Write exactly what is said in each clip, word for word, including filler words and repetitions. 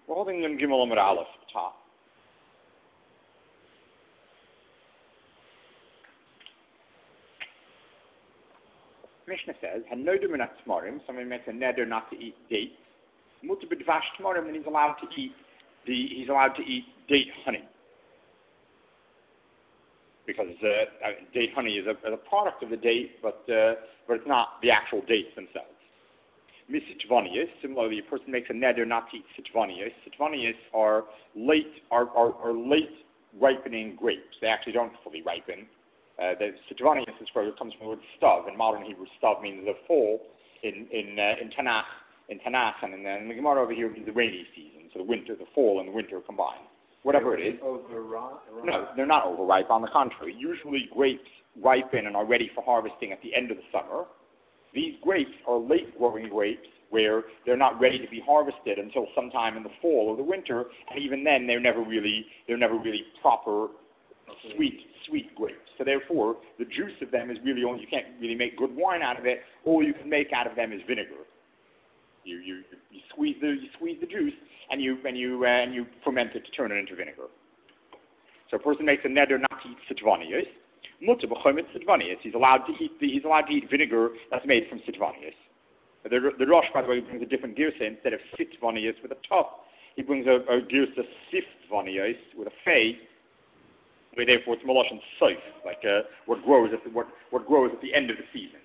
We're holding in Gimel Amud Aleph top. Mishnah says, "Hanodu minat tamarim." Somebody makes a neder not to eat dates. Mutar b'dvash tamarim, then he's allowed to eat the he's allowed to eat date honey, because uh, date honey is a, a product of the date, but uh, but it's not the actual dates themselves. Misitvanius, similarly, a person makes a neder not to eat sitvanius. Sitvanius are late are, are, are late ripening grapes. They actually don't fully ripen. Uh, the sitvanius is where it comes from the word stav. In modern Hebrew, stav means the fall. In in uh, in Tanakh, in Tanakh, and in the, in the Gemara over here means the rainy season. So the winter, the fall, and the winter combined. Whatever it is. Overripe? No, they're not overripe. On the contrary, usually grapes ripen and are ready for harvesting at the end of the summer. These grapes are late-growing grapes where they're not ready to be harvested until sometime in the fall or the winter, and even then they're never really they're never really proper sweet sweet grapes. So therefore, the juice of them is really only you can't really make good wine out of it. All you can make out of them is vinegar. You you, you squeeze the you squeeze the juice and you and you uh, and you ferment it to turn it into vinegar. So a person makes a neder not to eat sitvanius. Mutar b'chomet sitvanius. He's allowed to eat the, he's allowed to eat vinegar that's made from sitvanius. The, the Rosh, by the way, brings a different girsa. Instead of sitvanius with a top, he brings a, a girsa siftvanius with a fey, where therefore it's malosh and soif, like uh, what grows at the, what what grows at the end of the season.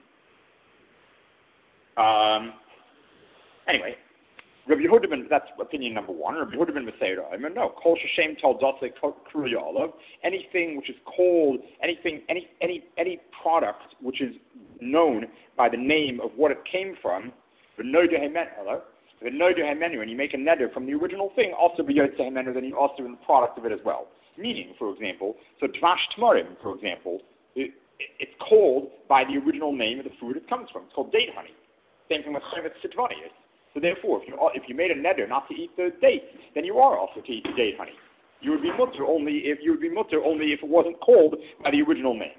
Um. Anyway, Rabbi Yehuda ben, that's opinion number one. Rabbi Yehuda ben Beseira, I mean, no, kol sheshem tal dase kriyalav, anything which is called, anything, any, any, any product which is known by the name of what it came from, v'nodu hemenu, v'nodu hemenu, and you make a neder from the original thing, also b'yotze hemenu, then you also in the product of it as well. Meaning, for example, so dvash tamarim, for example, it, it, it's called by the original name of the food it comes from. It's called date honey. Same thing with chevet sitvanius. So therefore, if you if you made a neder not to eat the date, then you are also to eat the date honey. You would be mutter only if you would be mutter only if it wasn't called by the original name.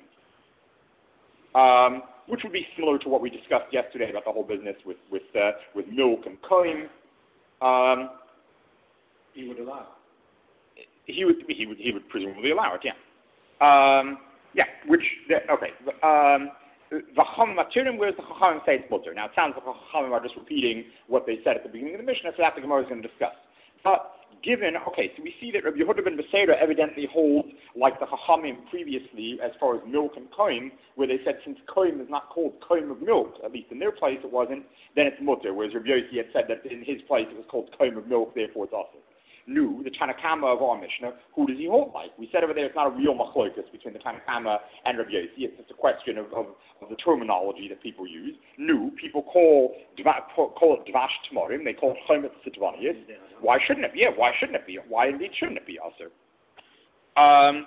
Um, which would be similar to what we discussed yesterday about the whole business with with uh, with milk and koim. Um, he would allow. He would he would he would presumably allow it. Yeah. Um, yeah. Which okay. Um, V'cham maturim, where's the Chachamim say it's mutter? Now it sounds like the Chachamim are just repeating what they said at the beginning of the Mishnah, so that the Gemara is going to discuss. But given, okay, so we see that Rabbi Yehuda ben Beseira evidently holds like the Chachamim previously as far as milk and koim, where they said since koim is not called koim of milk, at least in their place it wasn't, then it's mutter, whereas Rabbi Yossi had said that in his place it was called koim of milk, therefore it's also. Nu, the Tanakama of our Mishnah, who does he hold like? We said over there it's not a real machlokas between the Tanakama and Rabbi Yossi. It's just a question of, of, of the terminology that people use. Nu, people call call it dvash tamarim. They call it chomet sitvanius. Why shouldn't it be? Yeah, why shouldn't it be? Why indeed shouldn't it be also? Um,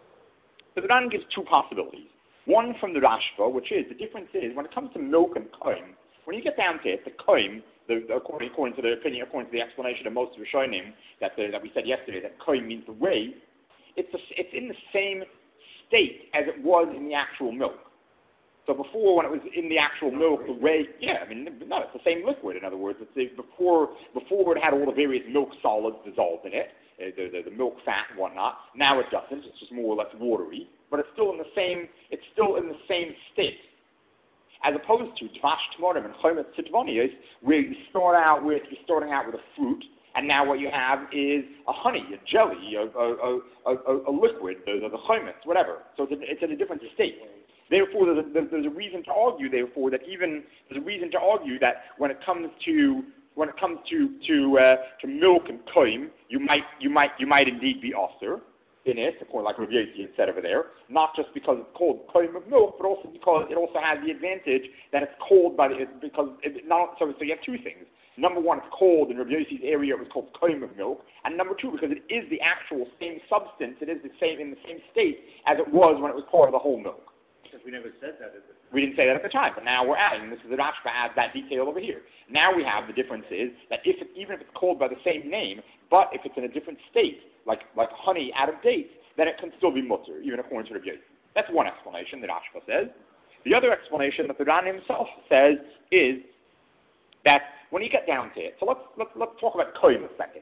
so the Ran gives two possibilities. One from the Rashba, which is the difference is when it comes to milk and koim, when you get down to it, the koim, The, according, according to the opinion, according to the explanation of most of the Rishonim that the, that we said yesterday, that koim means the whey, it's a, it's in the same state as it was in the actual milk. So before, when it was in the actual milk, the whey, yeah, I mean, no, it's the same liquid. In other words, it's the, before before it had all the various milk solids dissolved in it, uh, the, the the milk fat and whatnot. Now it doesn't. It's just more or less watery, but it's still in the same. It's still in the same state. As opposed to dvash tamarim and chomet sitvanius, where you start out with you're starting out with a fruit, and now what you have is a honey, a jelly, a a, a, a, a liquid, the, the, the chomet, whatever. So it's, a, it's in a different state. Therefore, there's a, there's a reason to argue. Therefore, that even there's a reason to argue that when it comes to when it comes to to uh, to milk and koim, you might you might you might indeed be osir in it, according like Rabbi Yossi had said over there, not just because it's called koim of milk, but also because it also has the advantage that it's cold by the, because it not, so, so you have two things. Number one, it's cold in Rabbi Yossi's area, it was called koim of milk, and number two, because it is the actual same substance, it is the same in the same state as it was when it was part of the whole milk. Because we never said that at the time. We didn't say that at the time, but now we're adding, this is the Rashba adds that detail over here. Now we have the difference is that if it, even if it's called by the same name, but if it's in a different state, like like honey out of dates, then it can still be mutter, even according to Rabbi Yossi. That's one explanation that Rashba says. The other explanation that the Ran himself says is that when you get down to it, so let's let's, let's talk about koim a second.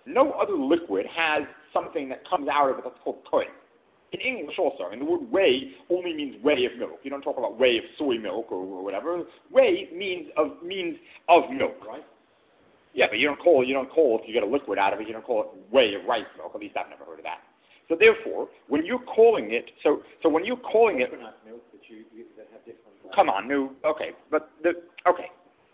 No other liquid has something that comes out of it that's called koim. In English also, I mean, the word whey only means whey of milk. You don't talk about whey of soy milk or, or whatever. Whey means of means of milk, right? Yeah, but you don't call you don't call if you get a liquid out of it. You don't call it whey of rice milk. At least I've never heard of that. So therefore, when you're calling it, so so when you're calling it, coconut milk that you, you that have different. Uh, come on, no, okay, but the okay,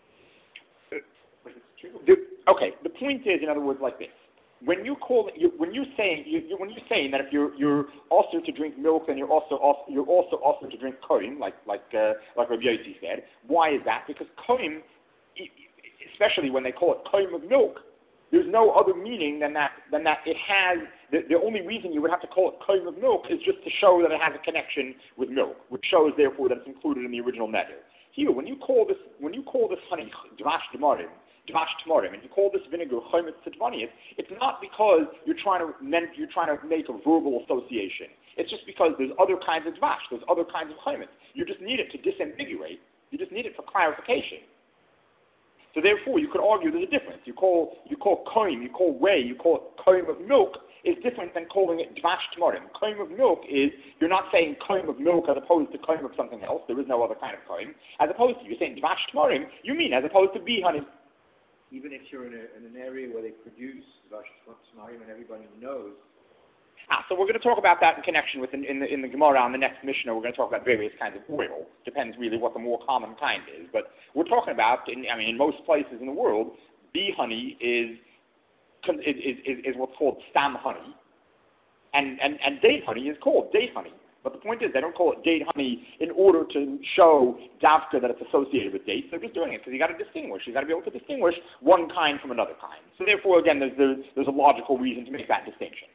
but it's true. the, okay. The point is, in other words, like this. When you call you, when you say you, you, when you're saying that if you're you're also to drink milk, then you're also, also you're also also to drink koim, like like uh, like Rabbi Yossi said. Why is that? Because koim, especially when they call it koim of milk, there's no other meaning than that than that it has. The, the only reason you would have to call it koim of milk is just to show that it has a connection with milk, which shows therefore that it's included in the original neder. Here, when you call this when you call this honey dvash demarim, dvash tamarim, and you call this vinegar chometz tzedvanius, it's not because you're trying to you're trying to make a verbal association. It's just because there's other kinds of dvash, there's other kinds of chometz. You just need it to disambiguate. You just need it for clarification. So therefore, you could argue there's a difference. You call you call koim, you call whey, you call it koim of milk is different than calling it dvash tamarim. Koim of milk is you're not saying koim of milk as opposed to koim of something else. There is no other kind of koim. As opposed to you're saying dvash tamarim, you mean as opposed to bee honey. Even if you're in, a, in an area where they produce dvash tamarim and everybody knows. Ah, so we're going to talk about that in connection with in, in the in the Gemara on the next Mishnah. We're going to talk about various kinds of oil. Depends really what the more common kind is. But we're talking about, in, I mean, in most places in the world, bee honey is is is, is what's called stam honey, and, and and date honey is called date honey. But the point is, they don't call it date honey in order to show davka that it's associated with dates. They're just doing it because you got to distinguish. You got to be able to distinguish one kind from another kind. So therefore, again, there's there's, there's a logical reason to make that distinction.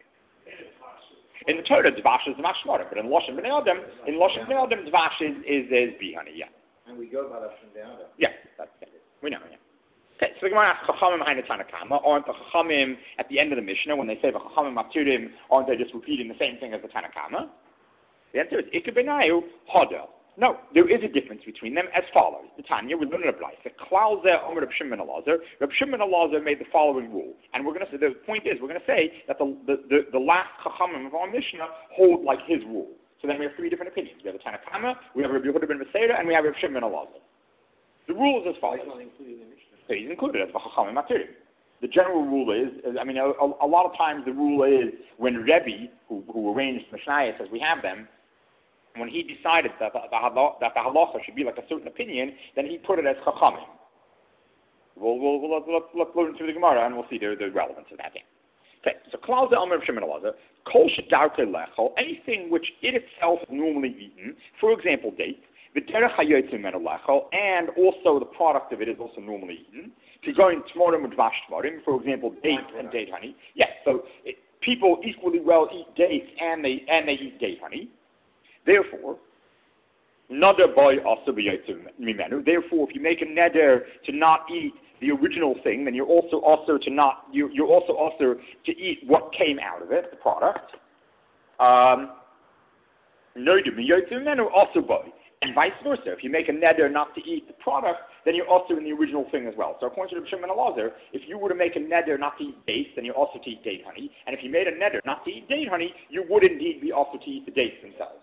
In the Torah, dvash is dvash shmara, but in Loshen Bnei Adam, in Loshen Bnei Adam, dvash is is, is bee honey. Yeah. And we go by Loshen Bnei Adam. Yeah, that's it. We know. Yeah. Okay, so the Gemara asks Chachamim Hainu Tanakama. Aren't the Chachamim at the end of the Mishnah when they say the Chachamim Maturim, aren't they just repeating the same thing as the Tanakama? The answer is Ikar Benayu Hoda. No, there is a difference between them as follows. The Tanya, we learn in a Bryce. The Klal Zeh Omer Reb Shimon Elazar. Reb Shimon Elazar made the following rule, and we're going to say the point is we're going to say that the the, the, the last Chachamim of our Mishnah hold like his rule. So then we have three different opinions. We have the Tanakama, we have Reb Yehuda ben Beseira, and we have Reb Shimon Elazar. The rule is as follows. Not included in the Mishnah. So he's included as the Chachamim Maturim. The general rule is, is I mean, a, a, a lot of times the rule is when Rebbe, who, who arranged Mishnayos as we have them, when he decided that the, the, that the halacha should be like a certain opinion, then he put it as chachamim. We'll, we'll, we'll, we'll, we'll learn through the Gemara and we'll see the, the relevance of that thing. Okay, so Klal Zeh Omer Reb Shimon Elazar, kol shedarkei lechol, anything which it itself is normally eaten, for example, dates, v'derech hayotze mimeno lechol, and also the product of it is also normally eaten. If you're going tmorim and dvash tmorim, for example, dates and date honey, yes, so it, people equally well eat dates and they and they eat date honey. Therefore, neder boy also b'yotzim mimenu. Therefore, if you make a neder to not eat the original thing, then you're also also to not you're, you're also also to eat what came out of it, the product. Um, neder b'yotzim mimenu also boy, and vice versa. If you make a neder not to eat the product, then you're also in the original thing as well. So according to Reb Shimon Elazar, if you were to make a neder not to eat dates, then you're also to eat date honey. And if you made a neder not to eat date honey, you would indeed be also to eat the dates themselves.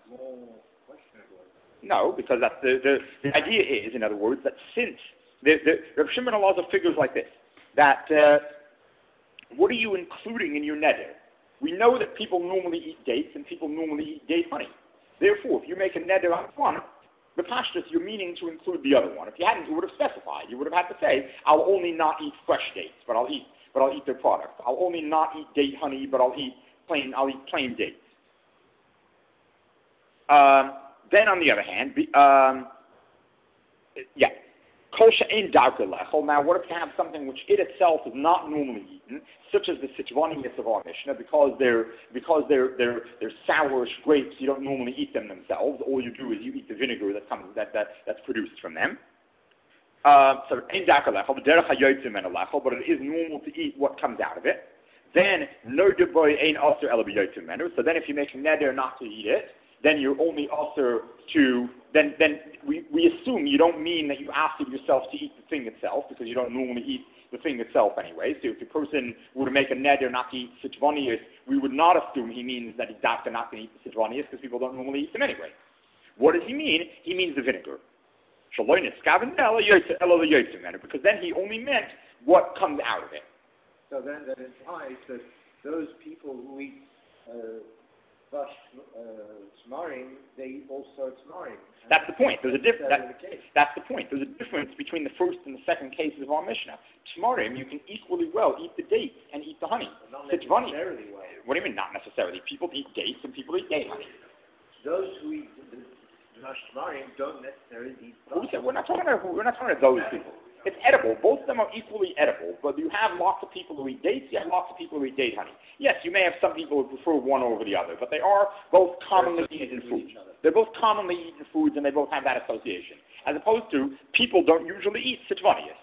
No, because that's the, the, the idea is, in other words, that since the, the Reb Shimon Elazar figures like this, that uh, what are you including in your neder? We know that people normally eat dates and people normally eat date honey. Therefore, if you make a neder on one, the pashtus, you're meaning to include the other one. If you hadn't, you would have specified. You would have had to say, I'll only not eat fresh dates, but I'll eat, but I'll eat their product. I'll only not eat date honey, but I'll eat plain, I'll eat plain dates. Um, then, on the other hand, be, um, yeah, kol she'ein darkei lechol. Now, what if you have something which it itself is not normally eaten, such as the sitvanius of our Mishnah, because they're because they're they're they're sourish grapes, you don't normally eat them themselves. All you do is you eat the vinegar that comes that, that that's produced from them. Uh, so ein darkei lechol, v'derech hayotze mimeno lechol, but it is normal to eat what comes out of it. Then neder boy ein aser ela b'yotze mimeno. So then, if you make a neder not to eat it, then you're only also to then then we, we assume you don't mean that you asked yourself to eat the thing itself, because you don't normally eat the thing itself anyway. So if the person were to make a neder not to eat sitvonius, we would not assume he means that he's not going to eat the sitvonius, because people don't normally eat them anyway. What does he mean? He means the vinegar. Because then he only meant what comes out of it. So then that implies that those people who eat uh, vash tamarim, they eat also tamarim. That's the point. There's a diff- that, that's the point. There's a difference between the first and the second cases of our Mishnah. Tamarim, you can equally well eat the dates and eat the honey. Not Sitvani, necessarily well. what do you mean not necessarily? People eat dates and people eat date honey. Those who eat the, the vash tamarim don't necessarily eat Who said, we're not talking about we're not talking about those people. It's edible. Both of them are equally edible, but you have lots of people who eat dates, you have lots of people who eat date honey. Yes, you may have some people who prefer one over the other, but they are both commonly eaten foods. They're both commonly eaten foods, and they both have that association. As opposed to, people don't usually eat sitvonius.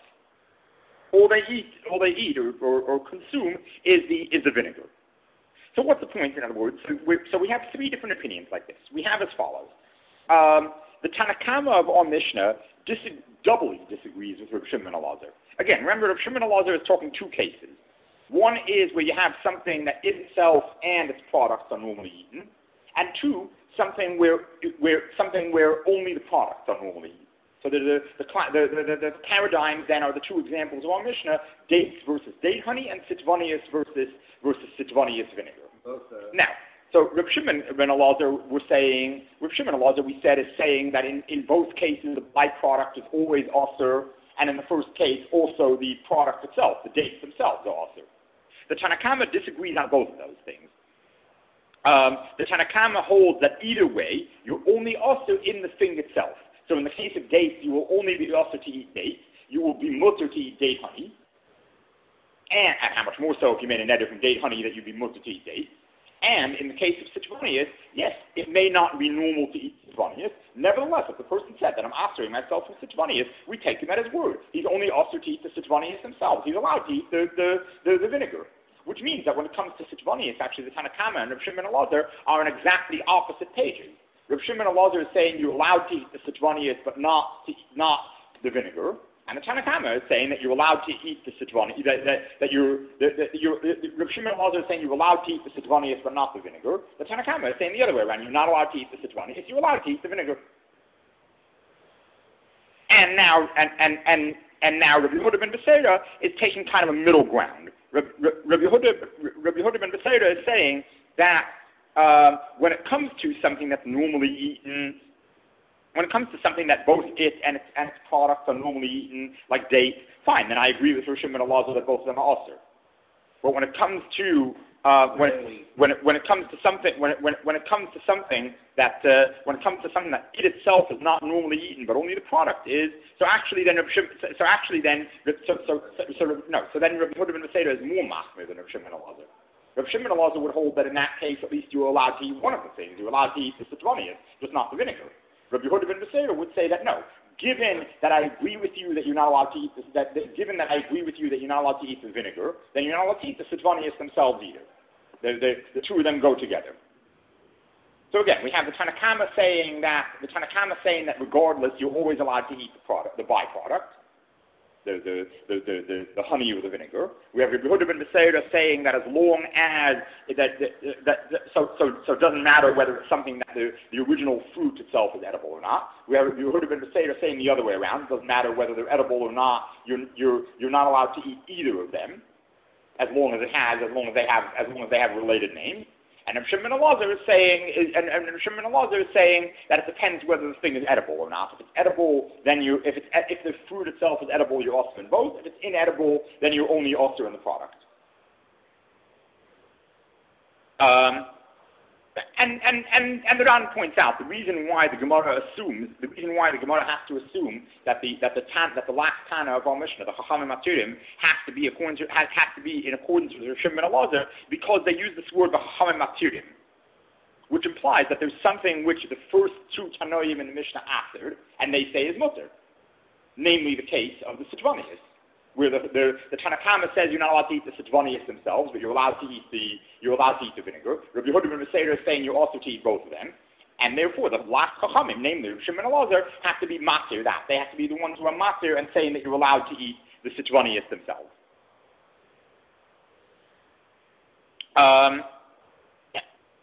All they eat, all they eat or, or, or consume is the is the vinegar. So what's the point, in other words? So, so we have three different opinions like this. We have as follows. Um, the Tanakama of our Mishnah dis- doubly disagrees with Reb Shimon Elazar. Again, remember, Reb Shimon Elazar is talking two cases. One is where you have something that itself and its products are normally eaten, and two, something where where something where only the products are normally eaten. So the the, the, the, the, the paradigms then are the two examples of our Mishnah: dates versus date honey, and sitvonius versus versus sitvonius vinegar. both. Uh, Now, so Reb Shimon ben Elazar was saying, Reb Shimon Elazar, we said, is saying that in, in both cases the byproduct is always osir, and in the first case also the product itself, the dates themselves are osir. The Tanakama disagrees on both of those things. Um, the Tanakama holds that either way, you're only osir in the thing itself. So in the case of dates, you will only be osir to eat dates. You will be mutter to eat date honey. And, and how much more so if you made a neder from date honey that you'd be mutter to eat dates. And in the case of sitvonius, yes, it may not be normal to eat sitvonius. Nevertheless, if the person said that I'm osering myself from sitvonius, we take him at his word. He's only osir to eat the sitvonius themselves. He's allowed to eat the, the, the, the vinegar. Which means that when it comes to sitvonius, actually the Tanakama and Reb Shimon Elazar are on exactly opposite pages. Reb Shimon Elazar is saying you're allowed to eat the sitvonius, but not to, not the vinegar. And the Tanakama is saying that you're allowed to eat the sitvonius, that, that, that you're, that, that you're, Reb Shimon Elazar is saying you're allowed to eat the sitvonius, but not the vinegar. The Tanakama is saying the other way around, you're not allowed to eat the sitvonius, you're allowed to eat the vinegar. And now, and, and, and, and now Rabbi Yehuda ben Beseira is taking kind of a middle ground. Rabbi Yehuda, Rabbi Yehuda ben Beseira is saying that uh, when it comes to something that's normally eaten, when it comes to something that both it and its, and its products are normally eaten, like dates, fine, then I agree with Rosh Hashanah and Elazar that both of them are osir. But when it comes to uh, when it, when it, when it comes to something when it, when, when it comes to something that uh, when it comes to something that it itself is not normally eaten, but only the product is, so actually then so, so actually then so so, so, so no so then Rabbi Yehuda ben Beseira is more machmir than Rosh Hashanah and Elazar. Rabbi Shimon Elazar would hold that in that case at least you're allowed to eat one of the things. You're allowed to eat the sitvonius, just not the vinegar. Rabbi Yehuda ben Beseira would say that no, given that I agree with you that you're not allowed to eat this, that, that given that I agree with you that you're not allowed to eat the vinegar, then you're not allowed to eat the sitvonius themselves either. The, the, the two of them go together. So again, we have the Tanakama saying that the Tanakama saying that regardless, you're always allowed to eat the product, the byproduct, the the the the, the, the honey or the vinegar. We have Rabbi Yehuda ben Beseira saying that as long as that, that, that, that so so so it doesn't matter whether it's something that the, the original fruit itself is edible or not. We have Rabbi Yehuda ben Beseira saying the other way around. It doesn't matter whether they're edible or not. You're you're you're not allowed to eat either of them, as long as it has, as long as they have, as long as they have related names. And Reb Shimon Elazar is saying, is, and, and Reb Shimon Elazar is saying that it depends whether the thing is edible or not. If it's edible, then you, if it's, if the fruit itself is edible, you're osir in both. If it's inedible, then you're only osir in the product. Um, and, and, and, and the Ran points out the reason why the Gemara assumes, the reason why the Gemara has to assume that the that the tan, that the last Tana of our Mishnah, the Chachamim Maturim, has to be according to, has, has to be in accordance with Reb Shimon Elazar, because they use this word the Chachamim Maturim, which implies that there's something which the first two Tanoim in the Mishnah answered, and they say is mutter, namely the case of the sitvonius, where the, the, the Tanakama says you're not allowed to eat the sitvonius themselves, but you're allowed to eat the you're allowed to eat the vinegar. Rabbi Yehuda ben Beseira is saying you're also to eat both of them. And therefore, the last chachamim, namely Rav Shimon and Elazar, have to be matir that. They have to be the ones who are matir and saying that you're allowed to eat the sitvanias themselves. Um, yeah.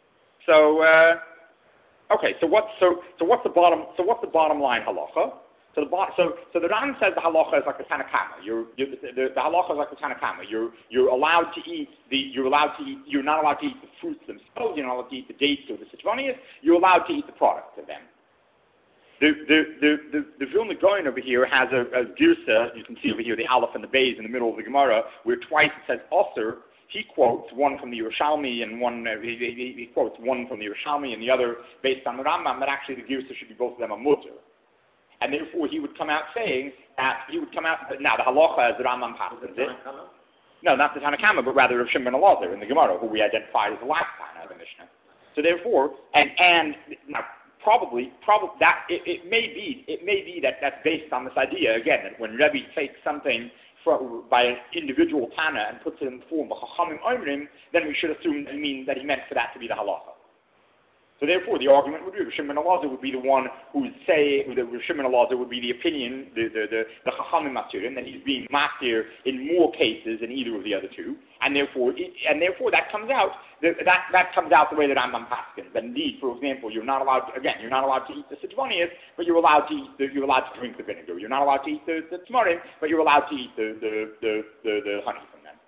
So, uh, okay. So what's so so what's the bottom so what's the bottom line halacha? So the bo- so so the Ran says the halacha is like a tanakama. You're, you're the, the, the halacha is like a tanakama. You're you're allowed to eat the you're allowed to eat you're not allowed to eat the fruits themselves. You're not allowed to eat the dates or the sitvanias. You're allowed to eat the product of them. The the the the, the Vilna Gaon over here has a, a girsa. You can see over here the aleph and the beis in the middle of the Gemara, where twice it says osir. He quotes one from the Yerushalmi and one uh, he, he, he quotes one from the Yerushalmi and the other based on the Rambam. But actually, the girsa should be both of them a mutter. And therefore, he would come out saying that he would come out. Now, the halacha as the Rambam passes it. No, not the Tanakama, but rather Rav Shimon and Elazar in the Gemara, who we identified as the last Tana of the Mishnah. So therefore, and and now probably, probably that it, it may be, it may be that that's based on this idea again that when Rebbe takes something for, by an individual Tana and puts it in the form of Chachamim Omrim, then we should assume that he means that he meant for that to be the halacha. So therefore, the argument would be Rav Shimon and Elazar would be the one who would say that Rav Shimon and Elazar would be the opinion, the the the, the Chachamim Matirim, that he's being matir in more cases than either of the other two, and therefore, it, and therefore that comes out that that, that comes out the way that Rambam paskins. That indeed, for example, you're not allowed to, again, you're not allowed to eat the sitvanias, but you're allowed to eat the, you're allowed to drink the vinegar. You're not allowed to eat the, the tamarim, but you're allowed to eat the the the, the, the honey from them.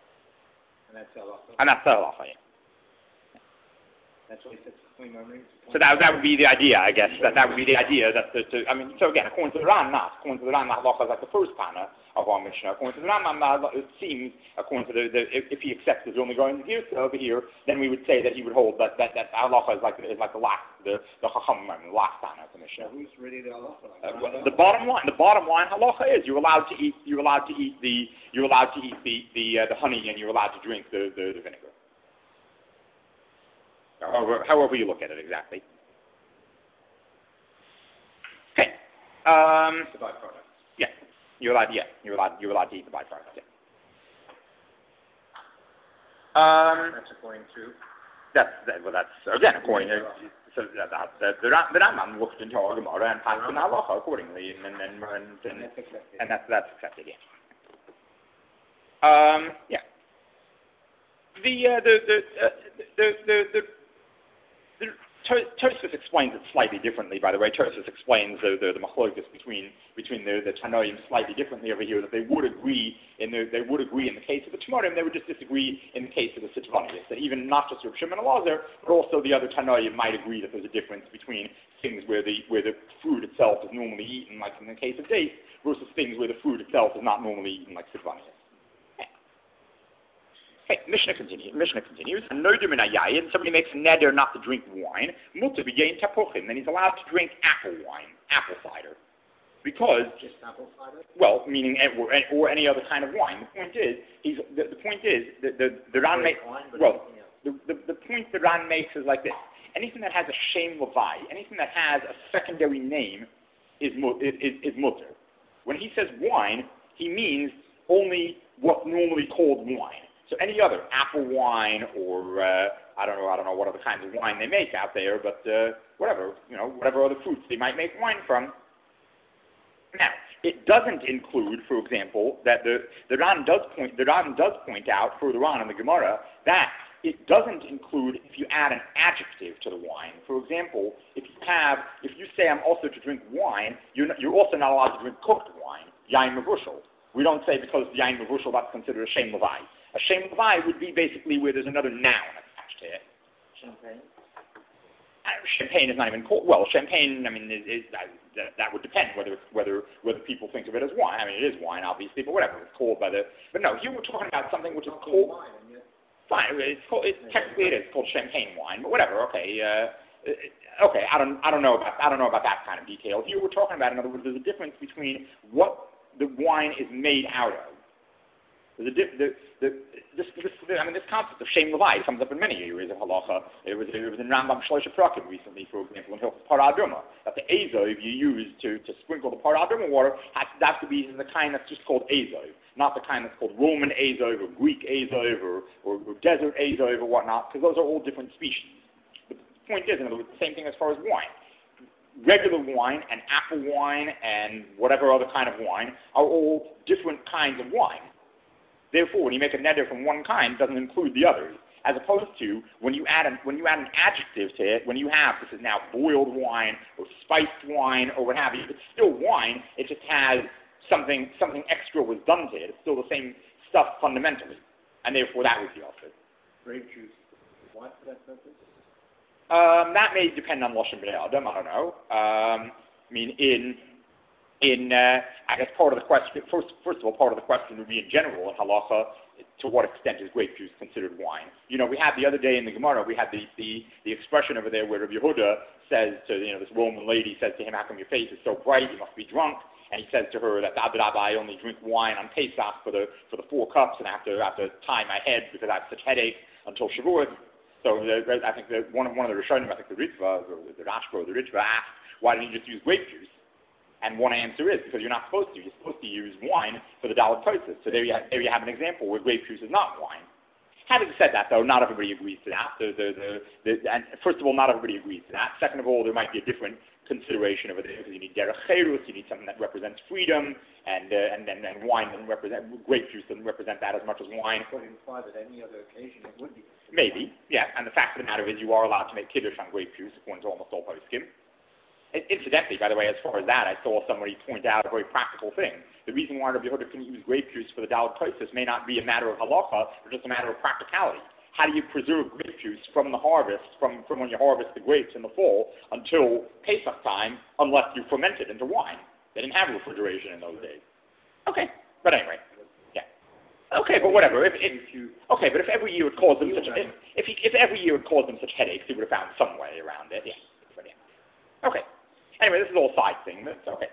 And that's halacha. And that's the halacha. Yeah. That's what he said. So that that would be the idea, I guess. That that would be the idea. That the, to, I mean, so again, according to the Ran, not according to the Ran, the halacha is like the first Tana of our Mishnah. According to the Ran, it seems, according to the, the if, if he accepts the only going here so over here, then we would say that he would hold that that, that halacha is like is like the last the the chacham, the last Tana of the Mishnah. Who's really the halacha? Uh, well, the bottom line, the bottom line halacha is you're allowed to eat you're allowed to eat the you're allowed to eat the the uh, the honey and you're allowed to drink the the, the vinegar. However, however you look at it exactly. Okay. Um, the byproduct. Yeah, you're allowed. Yeah, you're allowed. You're allowed to eat the byproduct. Yeah. Um, that's according to. That's that, well. That's again according to. So that, that, that, the the Rambam looked into our Gemara and passed an halacha accordingly, and and and and, and, that's accepted. and that's that's accepted. Yeah. Um. Yeah. The uh, the the, uh, the the the. Tosfos explains it slightly differently, by the way. Tosfos explains the the, the machlokas between between the, the Tanoim slightly differently over here. That they would agree in the they would agree in the case of the Tamarim, they would just disagree in the case of the Sitvanias. That even not just Rav Shimon and Elazar, but also the other Tanoim might agree that there's a difference between things where the where the fruit itself is normally eaten, like in the case of dates, versus things where the fruit itself is not normally eaten, like Sitvanias. Okay, Mishnah continues. Mishnah continues. Somebody makes neder not to drink wine. Mutter b'yayin tapochim. Then he's allowed to drink apple wine, apple cider, because just apple cider. Well, meaning or, or any other kind of wine. The point is, he's the, the point is the the, the Ran makes well. The, the the point the Ran makes is like this: anything that has a shem levai, anything that has a secondary name, is is is, is mutter. When he says wine, he means only what's normally called wine. So any other apple wine or uh, I don't know I don't know what other kinds of wine they make out there, but uh, whatever you know whatever other fruits they might make wine from. Now it doesn't include, for example, that the the Ran does point the Ran does point out further on in the Gemara that it doesn't include if you add an adjective to the wine. For example, if you have if you say I'm also to drink wine, you're not, you're also not allowed to drink cooked wine, yain mevushal. We don't say because yain mevushal that's considered a shem levai. A shem levai would be basically where there's another noun attached to it. Champagne? Uh, champagne is not even called, well, champagne, I mean, is, is, uh, that, that would depend whether it's, whether whether people think of it as wine. I mean, it is wine, obviously, but whatever, it's called by the, but no, here we're talking about something which is called, wine, yeah. fine, it's called, it's, technically it is called champagne wine, but whatever, okay, uh, okay, I don't, I don't know about, I don't know about that kind of detail. Here we're talking about, in other words, there's a difference between what the wine is made out of. The, the, the, this, this, I mean, this concept of shem levai comes up in many areas of halacha. It was, it was in Rambam Shloisha Prakim recently, for example, in Hilchos Parah Aduma, that the azov you use to, to sprinkle the Parah Aduma water has, has to be the kind that's just called azov, not the kind that's called Roman azov or Greek azov or, or, or desert azov or whatnot, because those are all different species. The Point is, in other words, the same thing as far as wine. Regular wine and apple wine and whatever other kind of wine are all different kinds of wine. Therefore, when you make a neder from one kind, it doesn't include the others. As opposed to when you add a, when you add an adjective to it, when you have this is now boiled wine or spiced wine or what have you, it's still wine. It just has something something extra was done to it. It's still the same stuff fundamentally, and therefore that would be offered. Grape juice, wine for that purpose? Um, that may depend on Lashon B'nai Adam. I don't know. Um, I mean, in in uh, I guess part of the question, first first of all, part of the question would be in general in halacha, to what extent is grape juice considered wine? You know, we had the other day in the Gemara, we had the the, the expression over there where Rabbi Yehuda says to, you know, this Roman lady says to him, how come your face is so bright? You must be drunk. And he says to her that I only drink wine on Pesach for the for the four cups, and I have to I have to tie my head because I have such headache until Shavuot. So the, I think that one of one of the Rishonim, I think the Ritva, or the Rashba, or the Ritva asked, why didn't you just use grape juice? And one answer is because you're not supposed to. You're supposed to use wine for the Dalet Tosfos. So there you have, there you have an example where grape juice is not wine. Having said that, though, not everybody agrees to that. The, the, the, the, and first of all, not everybody agrees to that. Second of all, there might be a different consideration over there because you need derech cherus, you need something that represents freedom, and uh, and then and wine doesn't represent, grape juice doesn't represent that as much as wine. But imply that any other occasion it would be. Maybe, yeah. And the fact of the matter is, you are allowed to make kiddush on grape juice according to almost all poskim. Incidentally, by the way, as far as that, I saw somebody point out a very practical thing. The reason why Rabbi Yehuda can use grape juice for the Dalet Tosfos may not be a matter of halacha, but just a matter of practicality. How do you preserve grape juice from the harvest, from, from when you harvest the grapes in the fall until Pesach time, unless you ferment it into wine? They didn't have refrigeration in those days. Okay, but anyway, yeah. Okay, but whatever. If, if you okay, but if every year it caused them such if if, he, if every year it caused them such headaches, he would have found some way around it. Yeah. But yeah. Okay. Anyway, this is all side thing. That's okay.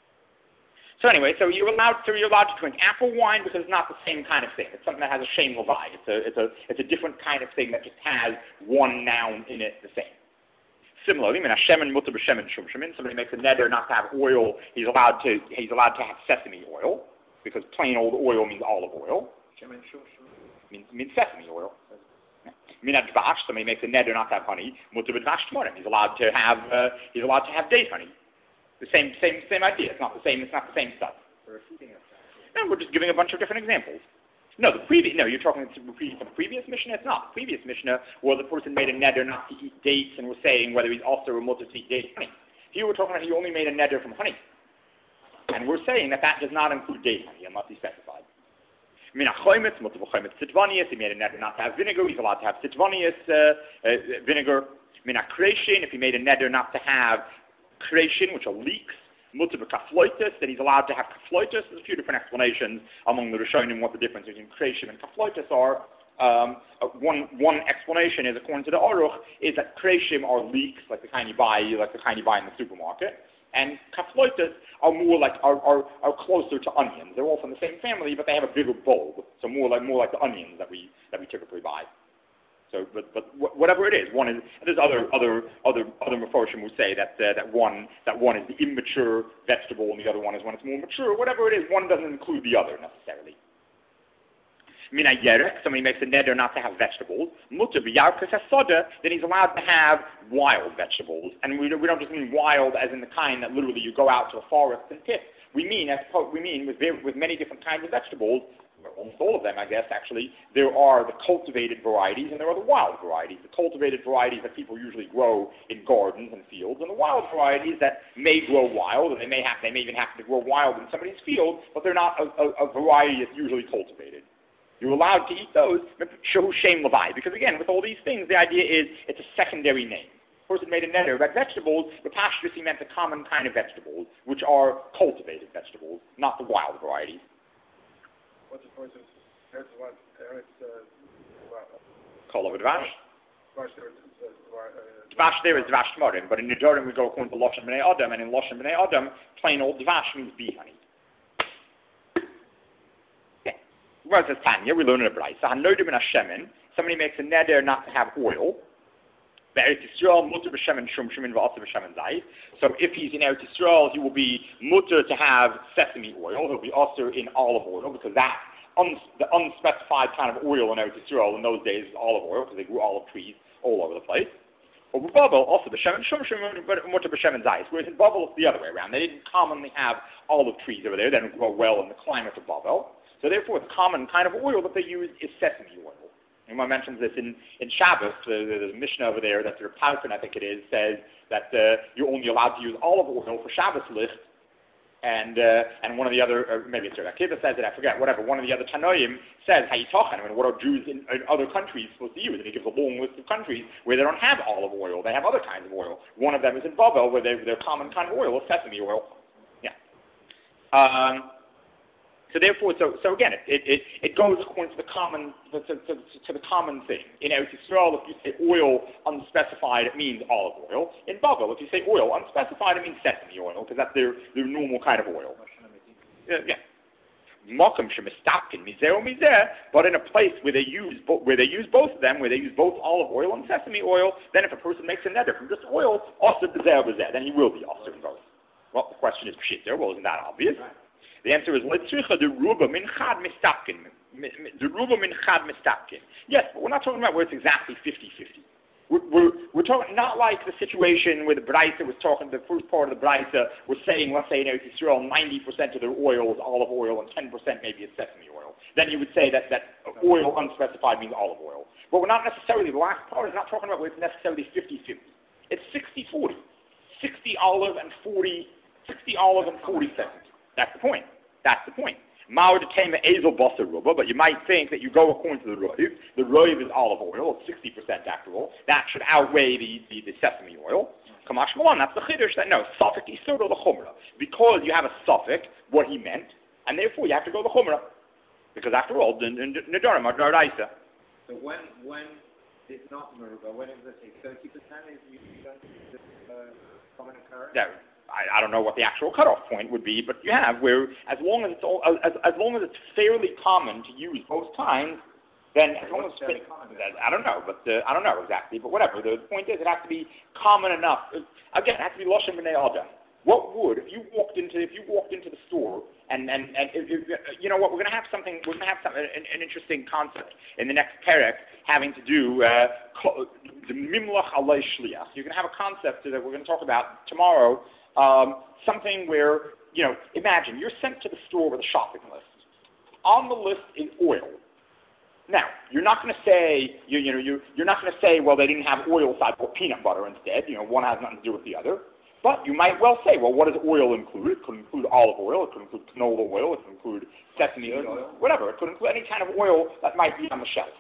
So anyway, so you're allowed to you're allowed to drink apple wine because it's not the same kind of thing. It's something that has a shem levai. It's a it's a it's a different kind of thing that just has one noun in it the same. Similarly, when Hashem mutter b'shemen shumshemin, somebody makes a neder not to have oil, he's allowed to he's allowed to have sesame oil because plain old oil means olive oil. Shemen shumshemin means means sesame oil. Mina dvash, somebody makes a neder not to have honey, mutter b'dvash tmorim. He's allowed to have uh, he's allowed to have date honey. The same, same, same idea. It's not the same. It's not the same stuff. No, we're just giving a bunch of different examples. No, the previous. No, you're talking from the previous Mishnah. It's not. The previous Mishnah where the person made a neder not to eat dates and was saying whether he's also a mutter to eat date honey. Here we're talking about he only made a neder from honey, and we're saying that that does not include date honey unless he specified. Mina choimetz, mutter b'choimetz sitvanius. He made a neder not to have vinegar. He's allowed to have sitvanius uh, uh, vinegar. Mina kreishin. If he made a neder not to have creation, which are leeks, mutter b'kafloitus, that he's allowed to have kafloitus. There's a few different explanations among the Rishonim what the difference between creation and kafloitus are. Um, uh, one one explanation is, according to the Aruch, is that creation are leeks, like the kind you buy, like the kind you buy in the supermarket, and kafloitus are more like are, are, are closer to onions. They're all from the same family, but they have a bigger bulb, so more like more like the onions that we that we typically buy. So, but but whatever it is, one is there's other other other other Mefarshim who say that uh, that one that one is the immature vegetable and the other one is when it's more mature. Whatever it is, one doesn't include the other necessarily. Mina yerek, somebody makes a neder not to have vegetables. Mutter b'yarkes hasoda, then he's allowed to have wild vegetables, and we we don't just mean wild as in the kind that literally you go out to a forest and pick. We mean as we mean with with many different kinds of vegetables. Almost all of them, I guess, actually, there are the cultivated varieties and there are the wild varieties. The cultivated varieties that people usually grow in gardens and fields, and the wild varieties that may grow wild, and they may have, they may even happen to grow wild in somebody's field, but they're not a, a, a variety that's usually cultivated. You're allowed to eat those, show shem levai, because again, with all these things, the idea is it's a secondary name. The person made a neder about vegetables, but pashtus he meant the common kind of vegetables, which are cultivated vegetables, not the wild varieties. What's the point of Eretz what? Eretz, uh, Kol of Dvash? Dvash there is Dvash Tmorim, but in Nidorim we go according to Loshen B'nai Adam, and in Loshen B'nai Adam, plain old Dvash means bee honey. Okay. Well, it says Tanya, we learn in a Bryce. So Hanodim and Hashemin, somebody makes a neder not to have oil. So if he's in Eretz Yisrael, he will be mutter to have sesame oil. He'll be also in olive oil because that un- the unspecified kind of oil in Eretz Yisrael in those days is olive oil because they grew olive trees all over the place. Or Babel, also b'shemen shumshim, but mutter b'shemen zayis. Whereas in Babel, it's the other way around. They didn't commonly have olive trees over there. They don't grow well in the climate of Babel. So therefore, the common kind of oil that they use is sesame oil. And one mentions this in, in Shabbos. Uh, there's a Mishnah over there that their Palpin, I think it is, says that uh, you're only allowed to use olive oil for Shabbos licht. And uh, and one of the other, uh, maybe it's Rav Akiva says it, I forget, whatever, one of the other Tanoim says, how you talk, I mean, what are Jews in, in other countries supposed to use? And he gives a long list of countries where they don't have olive oil, they have other kinds of oil. One of them is in Babel, where they, their common kind of oil is sesame oil. Yeah. Um, so therefore, so so again, it, it, it, it goes according to the common to, to, to, to the common thing. In Eretz Yisrael, if you say oil unspecified, it means olive oil. In Babel, if you say oil unspecified, it means sesame oil, because that's their, their normal kind of oil. Yeah, yeah. Mokum shemistapkin mizeh mizeh, but in a place where they use bo- where they use both of them, where they use both olive oil and sesame oil, then if a person makes a neder from just oil, also b'zeh b'zeh, then he will be also in both. Well, the question is pshiter. Well, isn't that obvious? Right. The answer is letzricha de ruba min chad mistapkin. The ruba min chad mistapkin. Yes, but we're not talking about where it's exactly fifty-fifty. We're, we're, we're talking not like the situation where the Braisa was talking, the first part of the Braisa was saying, let's say in Eretz Yisrael, ninety percent of their oil is olive oil and ten percent maybe is sesame oil. Then you would say that, that oil unspecified means olive oil. But we're not necessarily, the last part is not talking about where it's necessarily fifty-fifty. It's sixty forty. sixty olive and forty, sixty olive and forty sesame. That's the point. That's the point. Ma'od tema ezel basa ruba, but you might think that you go according to the roiv. The roiv is olive oil, it's sixty percent after all. That should outweigh the, the, the sesame oil. Kamash Malon, that's the chiddush that no, suffix isur or the chumrah. Because you have a suffix, what he meant, and therefore you have to go the chumrah. Because after all, the nedarim are d'oraisa. So when, when it's not merubah, when is it, say, thirty percent is usually going to be uh, common occurrence? Yeah. I, I don't know what the actual cutoff point would be, but you have where as long as it's all, as, as long as it's fairly common to use both times, then as long as it's common, I don't know, but uh, I don't know exactly, but whatever. The point is, it has to be common enough. Again, it has to be loshem b'nei adam. What would if you walked into if you walked into the store and and and if, if, you know what, we're going to have something we're going to have some an, an interesting concept in the next perek having to do uh, the mimlach alei shliach. You're going to have a concept that we're going to talk about tomorrow. Um, something where, you know, imagine you're sent to the store with a shopping list. On the list is oil. Now, you're not going to say, you, you know, you, you're not going to say, well, they didn't have oil, so I bought peanut butter instead. You know, one has nothing to do with the other. But you might well say, well, what does oil include? It could include olive oil. It could include canola oil. It could include sesame oil, whatever. It could include any kind of oil that might be on the shelf.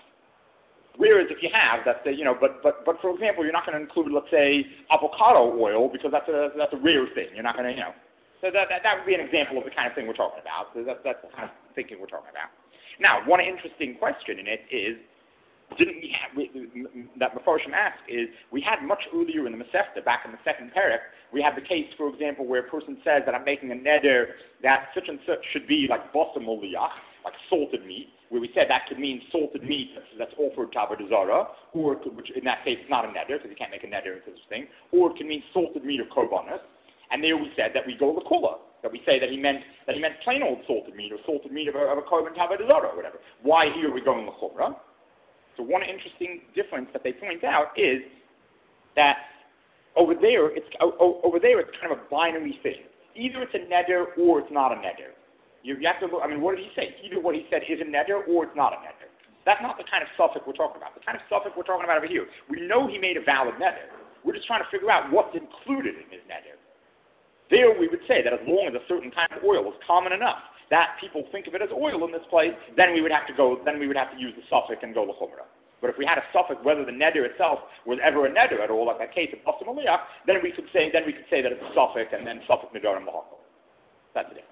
Whereas if you have, that's a, you know, but, but, but for example, you're not going to include, let's say, avocado oil because that's a, that's a rare thing. You're not going to, you know. So that, that, that would be an example of the kind of thing we're talking about. So that, that's the kind of thinking we're talking about. Now, one interesting question in it is, didn't we have, we, that Mefarshim asked is, we had much earlier in the Masechta, back in the second parak, we had the case, for example, where a person says that I'm making a neder that such and such should be like bosa moliyach, like salted meat, where we said that could mean salted meat that's offered to Avodah Zarah, or it could, which in that case is not a neder, because you can't make a neder into this thing, or it can mean salted meat or korbanos. And there we said that we go l'kula, that we say that he meant that he meant plain old salted meat or salted meat of a, of a korban to Avodah Zarah or whatever. Why here are we going l'chumrah? So one interesting difference that they point out is that over there it's o- over there it's kind of a binary thing. Either it's a neder or it's not a neder. You, you have to look, I mean, what did he say? Either what he said is a neder or it's not a neder. That's not the kind of suffix we're talking about. The kind of suffix we're talking about over here. We know he made a valid neder. We're just trying to figure out what's included in his neder. There we would say that as long as a certain kind of oil is common enough that people think of it as oil in this place, then we would have to go, then we would have to use the suffix and go l'chumrah. But if we had a suffix, whether the neder itself was ever a neder at all, like that case of Basa Moliyach, then we could say, then we could say that it's a suffix and then suffix nedarim l'hakol. That's the difference.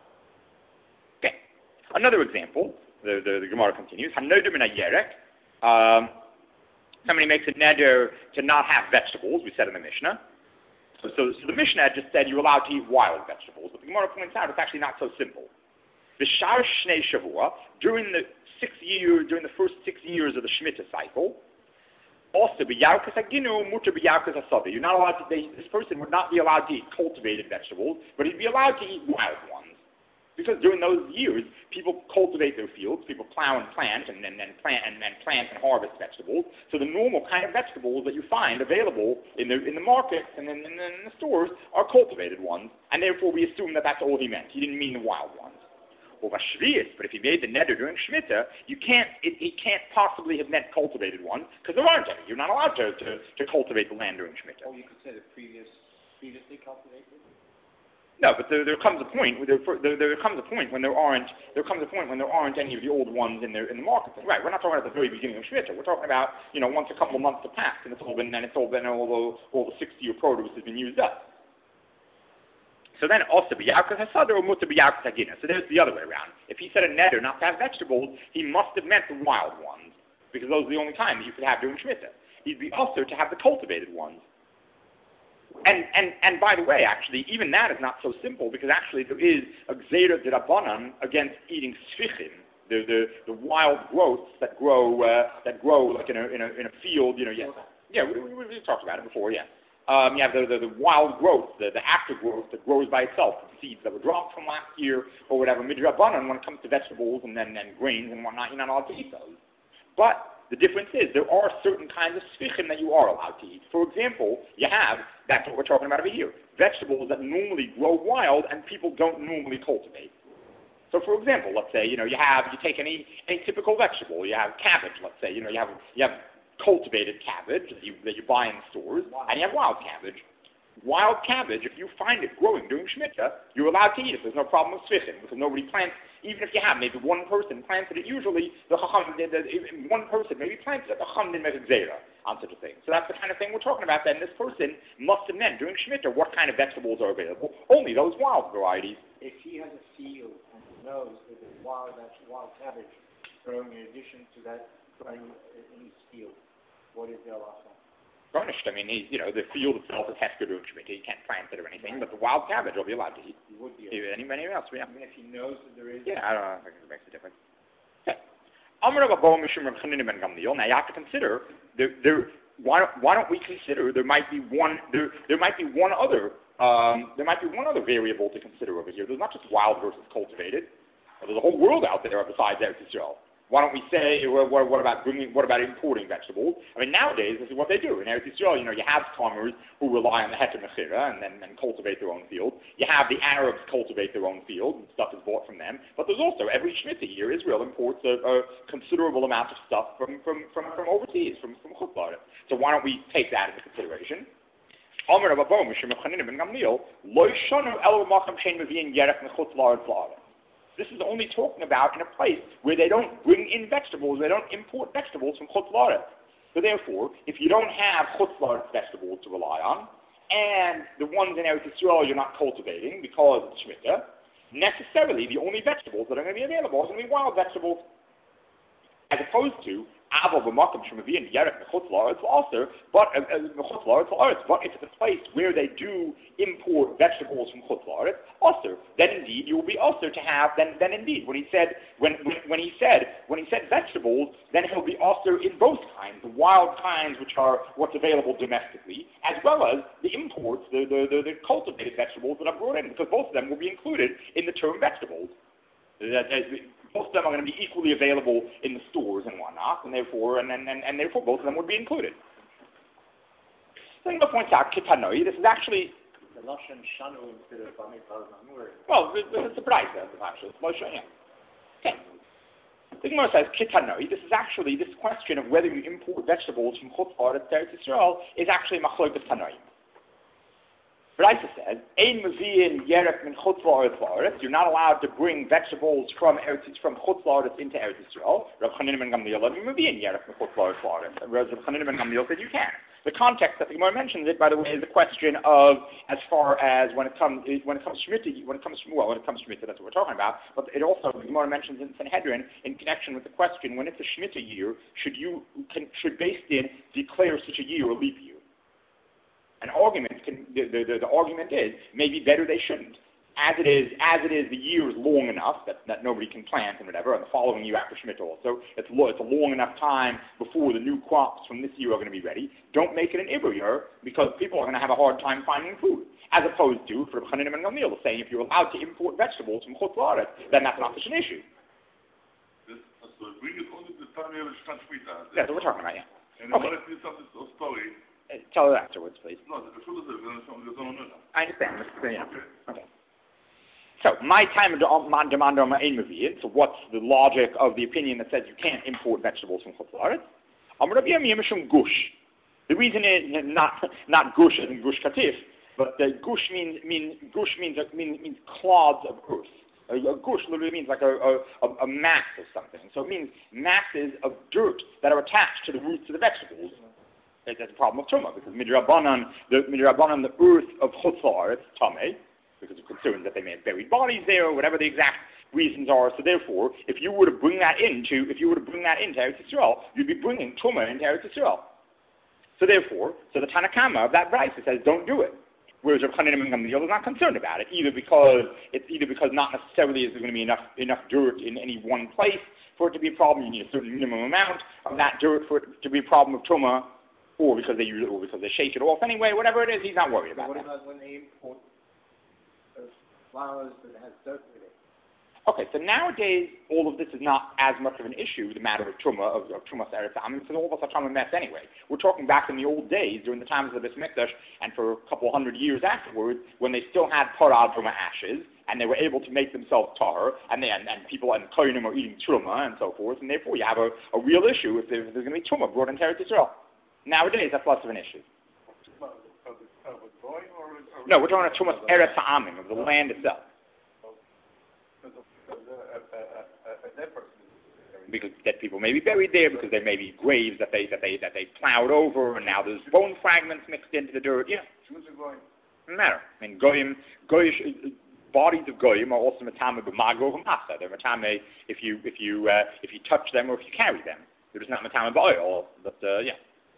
Okay. Another example, the, the, the Gemara continues, Hanoder min hayerek, um, somebody makes a neder to not have vegetables, we said in the Mishnah. So, so, so the Mishnah just said you're allowed to eat wild vegetables, but the Gemara points out it's actually not so simple. B'shar shnei shavua, during the six years, during the first six years of the Shemitah cycle, also b'yarkas haginu muter b'yarkas hasavi. You're not allowed to. They, this person would not be allowed to eat cultivated vegetables, but he'd be allowed to eat wild ones. Because during those years, people cultivate their fields, people plow and plant and, and, and plant and, and plant and harvest vegetables. So the normal kind of vegetables that you find available in the in the markets and in, in, in the stores are cultivated ones, and therefore we assume that that's all he meant. He didn't mean the wild ones. Or Vashvius, but if he made the neder during Shemitah, you can't, it, he can't possibly have meant cultivated ones, because there aren't any. You're not allowed to, to, to cultivate the land during Shemitah. Or you could say the previous, previously cultivated? No, but there, there comes a point. Where there, there, there comes a point when there aren't. There comes a point when there aren't any of the old ones in the in the market. Right. We're not talking about the very beginning of Shemitah. We're talking about you know once a couple of months have passed and it's all been and it's all been all the all the sixty-year produce has been used up. So then also b'yarkas hasada or muta b'yarkas hagina. So there's the other way around. If he said a neder not to have vegetables, he must have meant the wild ones because those are the only time that you could have during Shemitah. He'd be also to have the cultivated ones. And, and, and by the way, actually, even that is not so simple because actually there is a gzeira d'Rabbanan against eating sfichim, the, the, the wild growths that grow uh, that grow like in a, in a in a field. You know, yeah, yeah, we, we, we talked about it before. Yeah, um, you have the, the, the wild growth, the, the aftergrowth that grows by itself, the seeds that were dropped from last year or whatever. Midrabanan, when it comes to vegetables and then and grains and whatnot, you're not allowed to eat those. But the difference is there are certain kinds of sfichim that you are allowed to eat. For example, you have, that's what we're talking about over here, vegetables that normally grow wild and people don't normally cultivate. So for example, let's say, you know, you have, you take any, any typical vegetable, you have cabbage, let's say, you know, you have, you have cultivated cabbage that you, that you buy in stores, and you have wild cabbage. Wild cabbage, if you find it growing during Shemitah, you're allowed to eat it. There's no problem with sfichim because nobody plants. Even if you have maybe one person planted it, usually the chacham, the, the, one person maybe planted it, the chacham didn't make a gzeira on such a thing. So that's the kind of thing we're talking about. Then this person must have meant during Shemitah what kind of vegetables are available. Only those wild varieties. If he has a field and he knows that there's wild, that's wild cabbage growing in addition to that growing in his field, what is the halacha? Garnished. I mean, he, you know, the field itself is hefker during Shemitah. You can't plant it or anything, but the wild cabbage will be allowed to eat. He would be. Any, any else? Yeah. I mean, if he knows that there is. Yeah, I don't know. I think it makes a difference. Okay. Now you have to consider there. there why, why don't we consider there might be one there there might be one other um, there might be one other variable to consider over here. There's not just wild versus cultivated. There's a whole world out there besides Eretz Yisrael. Why don't we say, what, what about bringing, what about importing vegetables? I mean, nowadays, this is what they do. In Eretz Yisrael, you know, you have farmers who rely on the Heter Mechira and then and cultivate their own field. You have the Arabs cultivate their own field, and stuff is bought from them. But there's also, every Shemitah year, Israel imports a, a considerable amount of stuff from, from, from, from overseas, from, from Chutz La'aretz. So why don't we take that into consideration? This is only talking about in a place where they don't bring in vegetables, they don't import vegetables from Chutz La'aretz. So therefore, if you don't have Chutz La'aretz vegetables to rely on, and the ones in Eretz Yisrael you're not cultivating because of Shemitah, necessarily the only vegetables that are going to be available are going to be wild vegetables, as opposed to Aval b'makom shemaviyin yerek mechutz la'aretz also, but uh, mechutz la'aretz la'aretz. But if it's a place where they do import vegetables from chutz la'aretz, also, then indeed you will be also to have. Then, then indeed, when he said when, when when he said when he said vegetables, then he'll be also in both kinds, the wild kinds which are what's available domestically, as well as the imports, the the, the, the cultivated vegetables that are brought in, because both of them will be included in the term vegetables. That, that, Both of them are going to be equally available in the stores and whatnot, and therefore, and, and, and, and therefore both of them would be included. Then he points out, Kitanoi, this is actually... The Lashon Shanu instead of Bami Paranamur. Well, this is a surprise, actually. Yeah. Okay. The Gemara says, Kitanoi, this is actually, this question of whether you import vegetables from Chutz La'aretz to Eretz Yisrael is actually Machlokas Tanoim. Raisa says, Ein Maviyin Yerek Min Chutz La'aretz La'aretz. You're not allowed to bring vegetables from Eretz, from Chutz La'aretz into Eretz Yisrael. Rav Chanina ben Gamliel, Maviyin Yerek Min Chutz La'aretz La'aretz. Whereas Rav Chanina ben Gamliel said you can. The context that the Gemara mentions it, by the way, is the question of as far as when it comes when it comes to Shemitah, when it comes to well, when it comes to Shemitah, that's what we're talking about. But it also the Gemara mentions in Sanhedrin in connection with the question when it's a Shemitah year, should you can, should Beis Din declare such a year a leap year? An argument can the, the, the, the argument is maybe better they shouldn't. as it is, as it is, the year is long enough that, that nobody can plant and whatever, and the following year after Shemitah also, it's, lo- it's a long enough time before the new crops from this year are going to be ready. Don't make it an Iber year, because people are going to have a hard time finding food. As opposed to, for Chanim and Gamliel, saying if you're allowed to import vegetables from Chutz La'aretz, then that's not such an issue. So bring it only the time you have a Shemitah. That's what we're talking about, yeah. And Okay. what if you tell this story? Uh, tell it afterwards, please. No, the Shul is there. I understand. Yeah. Okay. So, my time demand on my aim of it. So, what's the logic of the opinion that says you can't import vegetables from Chutz La'aretz? Gush. The reason is not not gush as in gush katif, but the gush means mean gush means means, means clods of earth. A, a gush literally means like a, a, a mass of something. So it means masses of dirt that are attached to the roots of the vegetables. That's a problem of Tumah, because midrabanan, the midrabanan, the earth of Chutz La'aretz, Tameh, because of concerns that they may have buried bodies there, or whatever the exact reasons are. So therefore, if you were to bring that into, if you were to bring that into Eretz Yisrael, you'd be bringing Tumah into Eretz Yisrael. So therefore, so the Tanakama of that brisa says, don't do it. Whereas Reb Chanan and Gamliel is not concerned about it, either because it's either because not necessarily is there going to be enough enough dirt in any one place for it to be a problem. You need a certain minimum amount of that dirt for it to be a problem of Tumah, or because they use it, or because they shake it off anyway. Whatever it is, he's not worried about what that. What about when they import uh, flowers that have dirt in it? Okay, so nowadays, all of this is not as much of an issue, the matter of Tumah, of, of Tumah Eretz Am, because all of us are Tumah mess anyway. We're talking back in the old days, during the times of the Beis Mikdash, and for a couple hundred years afterwards, when they still had Parah Tumah ashes, and they were able to make themselves tar, and, they, and, and people and Kohanim are eating Truma, and so forth, and therefore you have a, a real issue if, there, if there's going to be Tumah brought into Eretz Yisrael. Nowadays, that's less of an issue. No, we're talking about Tumah Eretz Amim, of the land itself. Because dead people may be buried there, because there may be graves that they that they that they plowed over, and now there's bone fragments mixed into the dirt. Yeah, doesn't matter. I mean, goyim, goyish bodies of goyim are also matame b'mago v'masa. They're matame if you if you uh, if you touch them or if you carry them. They're just not matame b'oil. But uh, yeah.